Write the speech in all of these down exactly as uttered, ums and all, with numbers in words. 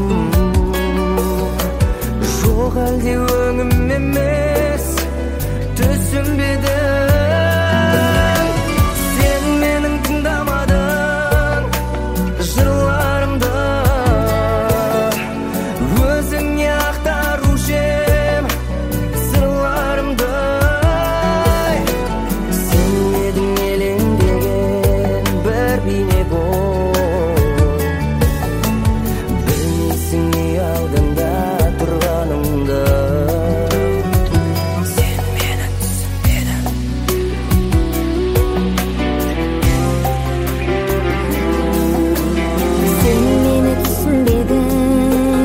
жоқ әлде өңім емес түсінбедің сен менің тыңдамадың жырларымды өзіңе ақтарушы ем сырларымды сен едің елеңдеген бір бейне бол білмейсің не алдыңда тұрғанымды сен мені түсінбедің сен мені түсінбедің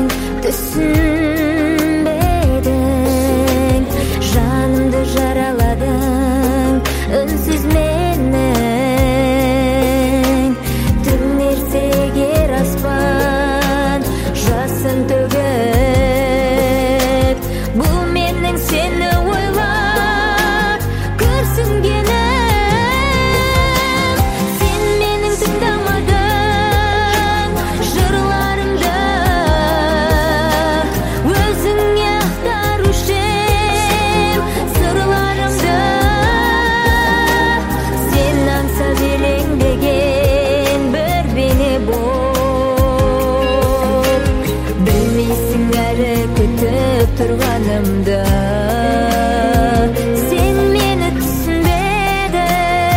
түсінбедің жанымды жараладың үнсіз менің түнерсе егер аспан жасын төгіп бұл менің сені ойлап күрсінгенім сен менің тыңдамадың жырларымды өзіңе ақтарушы ем сырларымды сен аңсап елеңдеген бір бейне болып білмейсің әлі күтіп тұрғанымды сен мені түсінбедің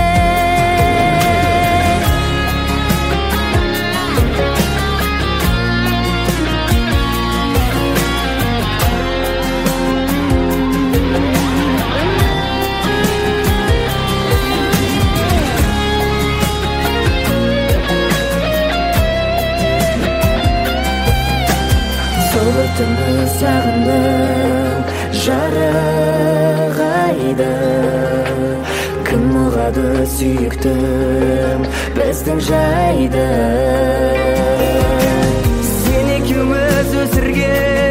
сол бір түнді сағындым жарық айды кім ұғады сүйіктім біздің жайды сен екеуміз өсірген